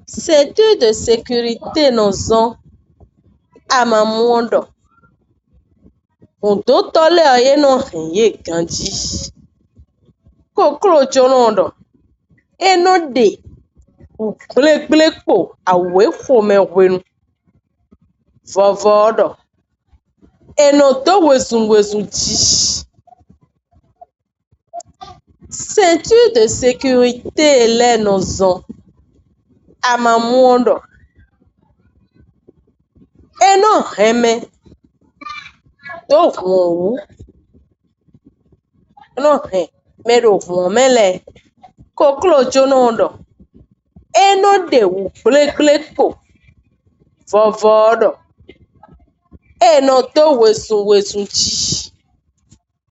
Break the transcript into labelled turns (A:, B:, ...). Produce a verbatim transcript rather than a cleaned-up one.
A: Ceinture de sécurité nɔzɔ amamuoɖɔ. Ŋudotɔle ye nɔ hɛ ye gãdzi. Koklo dzonɔɖɔ. Eno ɖe gblẽgblẽ kpo awue xɔme hũenu. Vɔvɔɖɔ. Eno do wezuwezu dzi. Ceinture de sécurité le nɔzɔ amamuoɖɔ. Eno hɛmɛ do ʋuowu. Eno hɛ me ɖo ʋuo me le. Koklo dzonɔɖɔ. Eno ɖe ŋu gblẽgblẽ kpo. Vɔvɔɖɔ. Eno do wezuwezu dzi.